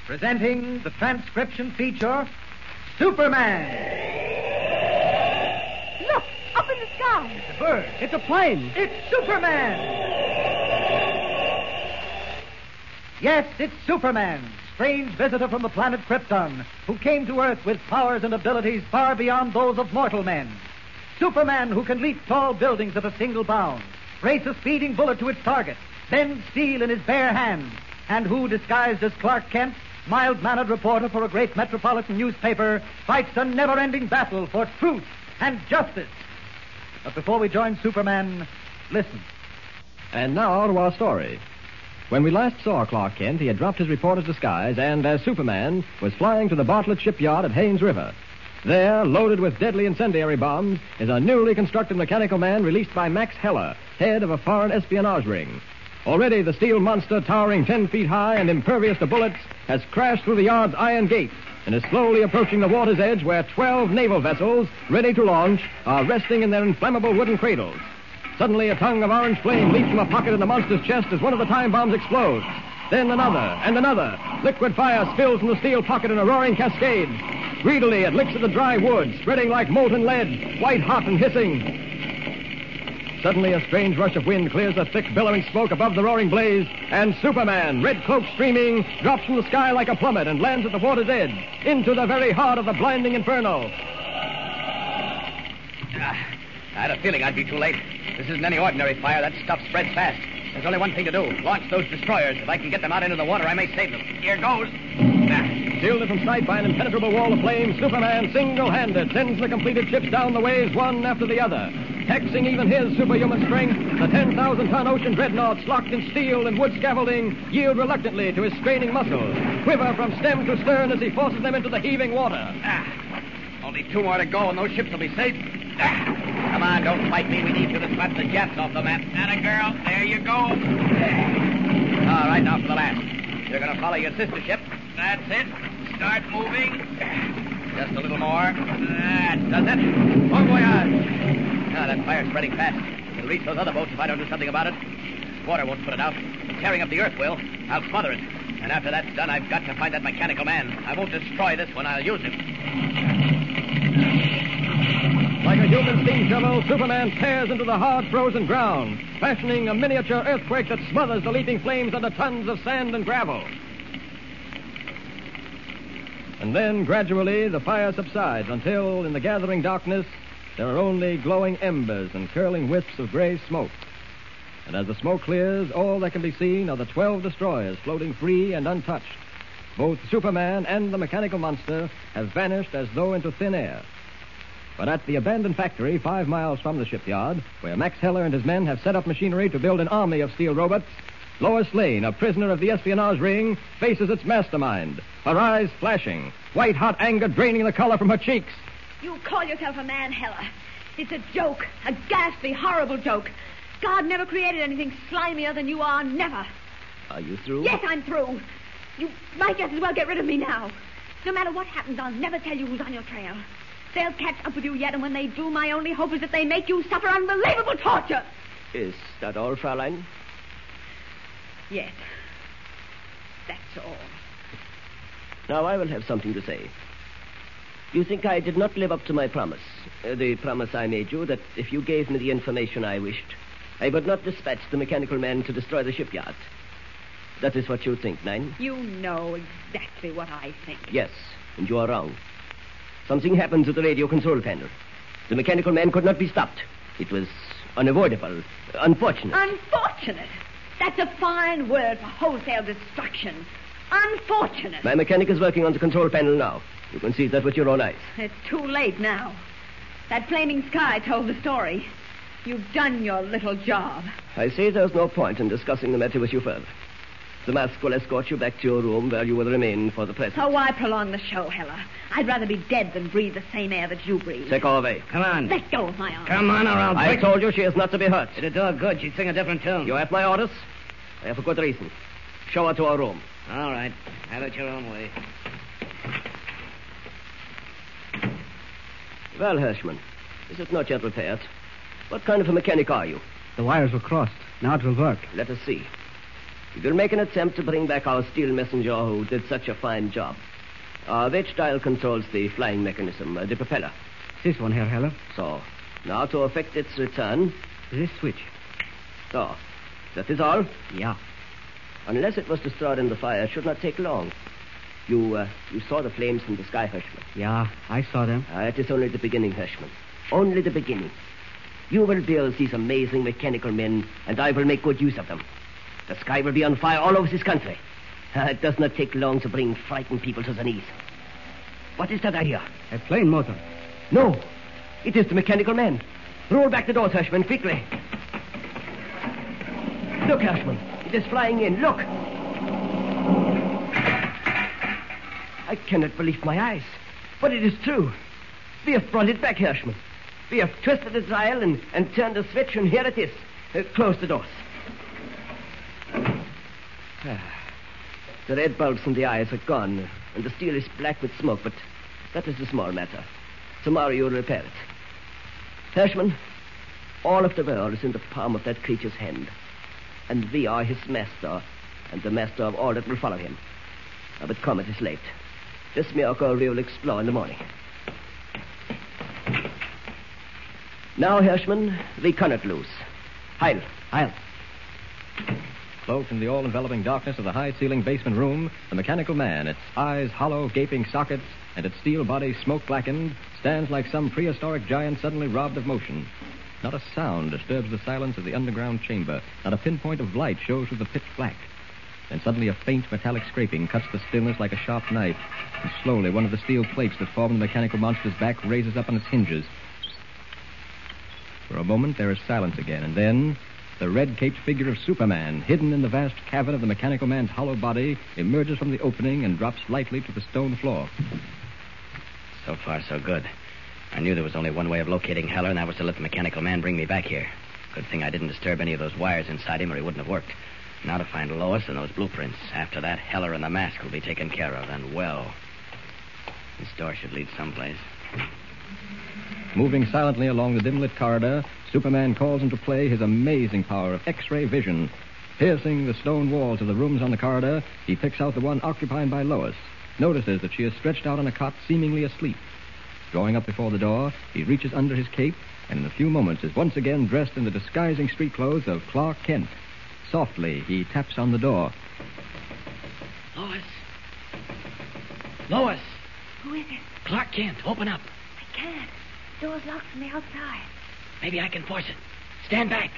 Presenting the transcription feature, Superman. Look, up in the sky. It's a bird. It's a plane. It's Superman. Yes, it's Superman, strange visitor from the planet Krypton, who came to Earth with powers and abilities far beyond those of mortal men. Superman who can leap tall buildings at a single bound, race a speeding bullet to its target, bend steel in his bare hands, and who, disguised as Clark Kent, mild-mannered reporter for a great metropolitan newspaper, fights a never-ending battle for truth and justice. But before we join Superman, listen. And now to our story. When we last saw Clark Kent, he had dropped his reporter's disguise and, as Superman, was flying to the Bartlett shipyard at Haynes River. There, loaded with deadly incendiary bombs, is a newly constructed mechanical man released by Max Heller, head of a foreign espionage ring. Already the steel monster, towering 10 feet high and impervious to bullets, has crashed through the yard's iron gate and is slowly approaching the water's edge where 12 naval vessels, ready to launch, are resting in their inflammable wooden cradles. Suddenly, a tongue of orange flame leaps from a pocket in the monster's chest as one of the time bombs explodes. Then another and another. Liquid fire spills from the steel pocket in a roaring cascade. Greedily, it licks at the dry wood, spreading like molten lead, white hot and hissing. Suddenly, a strange rush of wind clears the thick, billowing smoke above the roaring blaze, and Superman, red cloak streaming, drops from the sky like a plummet and lands at the water's edge, into the very heart of the blinding inferno. I had a feeling I'd be too late. This isn't any ordinary fire. That stuff spreads fast. There's only one thing to do. Launch those destroyers. If I can get them out into the water, I may save them. Here goes. Shielded from sight by an impenetrable wall of flame, Superman, single-handed, sends the completed ships down the waves one after the other. Taxing even his superhuman strength, the 10,000-ton ocean dreadnoughts, locked in steel and wood scaffolding, yield reluctantly to his straining muscles, quiver from stem to stern as he forces them into the heaving water. Only 2 more to go, and those ships will be safe. Come on, don't fight me. We need you to slap the Japs off the map. Atta girl, there you go. All right, now for the last. You're going to follow your sister ship. That's it. Start moving. Just a little more. That does it. Bon voyage. Now, that fire's spreading fast. It'll reach those other boats if I don't do something about it. Water won't put it out. Tearing up the earth will. I'll smother it. And after that's done, I've got to find that mechanical man. I won't destroy this one. I'll use him. Like a human steam shovel, Superman tears into the hard, frozen ground, fashioning a miniature earthquake that smothers the leaping flames under tons of sand and gravel. And then, gradually, the fire subsides until, in the gathering darkness, there are only glowing embers and curling wisps of gray smoke. And as the smoke clears, all that can be seen are the 12 destroyers floating free and untouched. Both Superman and the mechanical monster have vanished as though into thin air. But at the abandoned factory 5 miles from the shipyard, where Max Heller and his men have set up machinery to build an army of steel robots, Lois Lane, a prisoner of the espionage ring, faces its mastermind, her eyes flashing, white-hot anger draining the color from her cheeks. You call yourself a man, Heller. It's a joke, a ghastly, horrible joke. God never created anything slimier than you are, never. Are you through? Yes, I'm through. You might just as well get rid of me now. No matter what happens, I'll never tell you who's on your trail. They'll catch up with you yet, and when they do, my only hope is that they make you suffer unbelievable torture. Is that all, Fraulein? Yes. That's all. Now I will have something to say. You think I did not live up to my promise. The promise I made you that if you gave me the information I wished, I would not dispatch the mechanical man to destroy the shipyard. That is what you think, Nine? You know exactly what I think. Yes, and you are wrong. Something happened to the radio control panel. The mechanical man could not be stopped. It was unavoidable. Unfortunate. Unfortunate? That's a fine word for wholesale destruction. Unfortunate. My mechanic is working on the control panel now. You can see that with your own eyes. It's too late now. That flaming sky told the story. You've done your little job. I see there's no point in discussing the matter with you further. The mask will escort you back to your room where you will remain for the present. So why prolong the show, Heller? I'd rather be dead than breathe the same air that you breathe. Take her away. Come on. Let go of my arm. Come on, or I'll I break... told you she is not to be hurt. It'd do her good. She'd sing a different tune. You have my orders? I have a good reason. Show her to her room. All right. Have it your own way. Well, Hirschman, is it not yet repaired? What kind of a mechanic are you? The wires were crossed. Now it will work. Let us see. We will make an attempt to bring back our steel messenger who did such a fine job. Which dial controls the flying mechanism, the propeller? This one, Herr Heller. So, now to effect its return. This switch. So, that is all? Yeah. Unless it was destroyed in the fire, it should not take long. You saw the flames from the sky, Hirschman. Yeah, I saw them. It is only the beginning, Hirschman. Only the beginning. You will build these amazing mechanical men, and I will make good use of them. The sky will be on fire all over this country. It does not take long to bring frightened people to their knees. What is that I hear? A plane motor. No, it is the mechanical man. Roll back the doors, Hirschman, quickly. Look, Hirschman, it is flying in. Look. I cannot believe my eyes. But it is true. We have brought it back, Hirschman. We have twisted the dial and turned the switch, and here it is. Close the doors. The red bulbs in the eyes are gone, and the steel is black with smoke, but that is a small matter. Tomorrow you'll repair it. Hirschman, all of the world is in the palm of that creature's hand, and we are his master, and the master of all that will follow him. But come, it is late. This miracle we will explore in the morning. Now, Hirschman, we cannot lose. Heil. Heil. Cloaked in the all-enveloping darkness of the high-ceilinged basement room, the mechanical man, its eyes hollow, gaping sockets, and its steel body smoke-blackened, stands like some prehistoric giant suddenly robbed of motion. Not a sound disturbs the silence of the underground chamber. Not a pinpoint of light shows through the pitch black. Then suddenly a faint metallic scraping cuts the stillness like a sharp knife, and slowly one of the steel plates that form the mechanical monster's back raises up on its hinges. For a moment there is silence again, and then the red-caped figure of Superman, hidden in the vast cavern of the mechanical man's hollow body, emerges from the opening and drops lightly to the stone floor. So far, so good. I knew there was only one way of locating Heller, and that was to let the mechanical man bring me back here. Good thing I didn't disturb any of those wires inside him, or he wouldn't have worked. Now to find Lois and those blueprints. After that, Heller and the mask will be taken care of, and well. This door should lead someplace. Moving silently along the dim-lit corridor, Superman calls into play his amazing power of X-ray vision. Piercing the stone walls of the rooms on the corridor, he picks out the one occupied by Lois, notices that she is stretched out on a cot, seemingly asleep. Drawing up before the door, he reaches under his cape, and in a few moments is once again dressed in the disguising street clothes of Clark Kent. Softly, he taps on the door. Lois! Lois! Who is it? Clark Kent, open up. I can't. The door's locked from the outside. Maybe I can force it. Stand back.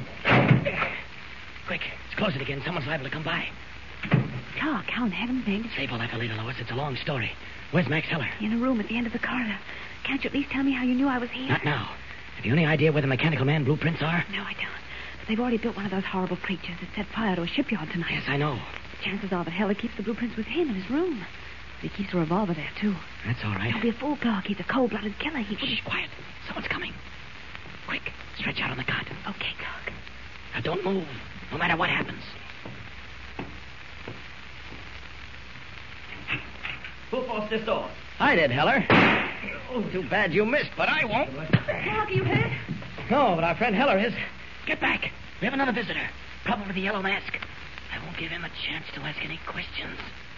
Quick, let's close it again. Someone's liable to come by. Clark, how in heaven's name? Save all that for later, Lois. It's a long story. Where's Max Heller? In a room at the end of the corridor. Can't you at least tell me how you knew I was here? Not now. Have you any idea where the mechanical man blueprints are? No, I don't. But they've already built one of those horrible creatures that set fire to a shipyard tonight. Yes, I know. The chances are that Heller keeps the blueprints with him in his room. He keeps a revolver there, too. That's all right. Don't be a fool, Clark. He's a cold-blooded killer. He wouldn't... Shh, quiet. Someone's coming. Quick, stretch out on the cot. Okay, Clark. Now, don't move, no matter what happens. Who forced this door? I did, Heller. Oh, too bad you missed, but I won't. Clark, are you hurt? No, but our friend Heller is. Get back. We have another visitor. Probably the yellow mask. I won't give him a chance to ask any questions.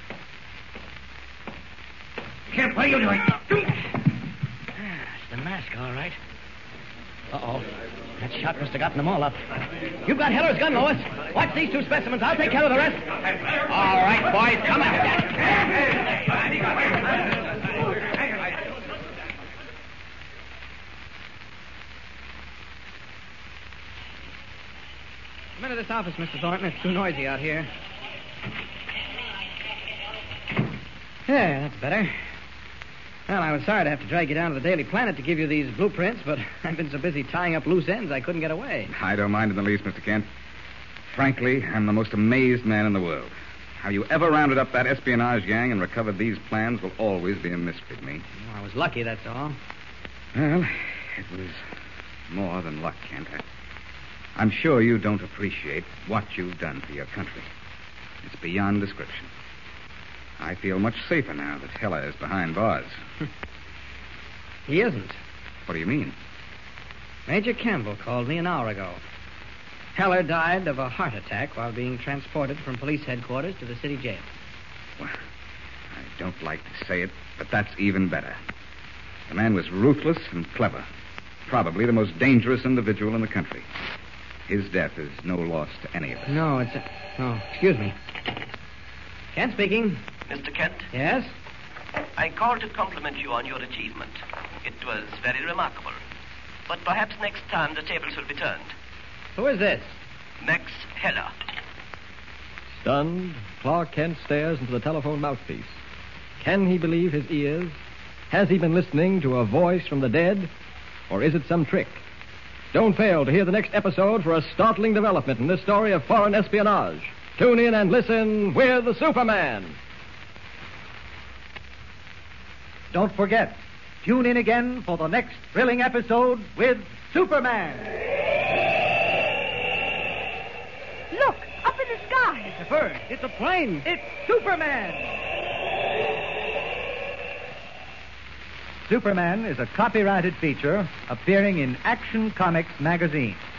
Kent, what are you doing? It's the mask, all right. Uh-oh. That shot must have gotten them all up. You've got Heller's gun, Lois. Watch these two specimens. I'll take care of the rest. All right, boys, come on. Come into this office, Mr. Thornton. It's too noisy out here. Yeah, that's better. Well, I was sorry to have to drag you down to the Daily Planet to give you these blueprints, but I've been so busy tying up loose ends I couldn't get away. I don't mind in the least, Mr. Kent. Frankly, I'm the most amazed man in the world. How you ever rounded up that espionage gang and recovered these plans will always be a mystery to me. Well, I was lucky, that's all. Well, it was more than luck, Kent. I'm sure you don't appreciate what you've done for your country. It's beyond description. I feel much safer now that Heller is behind bars. He isn't. What do you mean? Major Campbell called me an hour ago. Heller died of a heart attack while being transported from police headquarters to the city jail. Well, I don't like to say it, but that's even better. The man was ruthless and clever. Probably the most dangerous individual in the country. His death is no loss to any of us. No, excuse me. Kent speaking. Mr. Kent? Yes? I called to compliment you on your achievement. It was very remarkable. But perhaps next time the tables will be turned. Who is this? Max Heller. Stunned, Clark Kent stares into the telephone mouthpiece. Can he believe his ears? Has he been listening to a voice from the dead? Or is it some trick? Don't fail to hear the next episode for a startling development in this story of foreign espionage. Tune in and listen with the Superman. Don't forget, tune in again for the next thrilling episode with Superman. Look, up in the sky. It's a bird. It's a plane. It's Superman. Superman is a copyrighted feature appearing in Action Comics magazine.